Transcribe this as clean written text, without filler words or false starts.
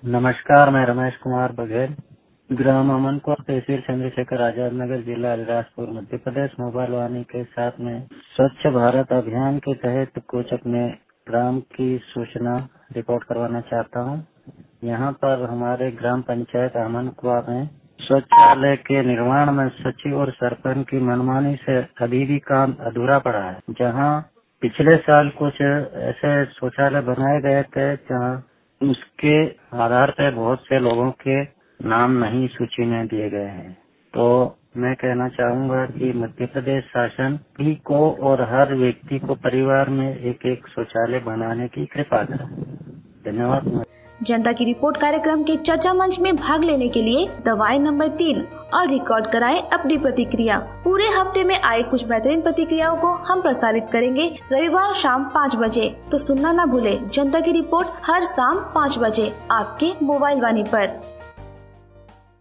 नमस्कार, मैं रमेश कुमार बघेल, ग्राम अमनकोट, तहसील चंद्रशेखर आजाद नगर, जिला अलीराजपुर, मध्य प्रदेश, मोबाइल वाणी के साथ में स्वच्छ भारत अभियान के तहत कुछ अपने ग्राम की सूचना रिपोर्ट करवाना चाहता हूं। यहां पर हमारे ग्राम पंचायत अमनकोट में शौचालय के निर्माण में सचिव और सरपंच की मनमानी से अभी भी काम अधूरा पड़ा है। जहां पिछले साल कुछ ऐसे शौचालय बनाए गए थे जहां उसके आधार पर बहुत से लोगों के नाम नहीं सूची में दिए गए हैं। तो मैं कहना चाहूंगा कि मध्य प्रदेश शासन भी को और हर व्यक्ति को परिवार में एक एक शौचालय बनाने की कृपा करें। धन्यवाद। जनता की रिपोर्ट कार्यक्रम के चर्चा मंच में भाग लेने के लिए दबाएं नंबर 3 और रिकॉर्ड कराएं अपनी प्रतिक्रिया। पूरे हफ्ते में आए कुछ बेहतरीन प्रतिक्रियाओं को हम प्रसारित करेंगे रविवार शाम 5 बजे। तो सुनना न भूले जनता की रिपोर्ट हर शाम 5 बजे आपके मोबाइल वाणी पर।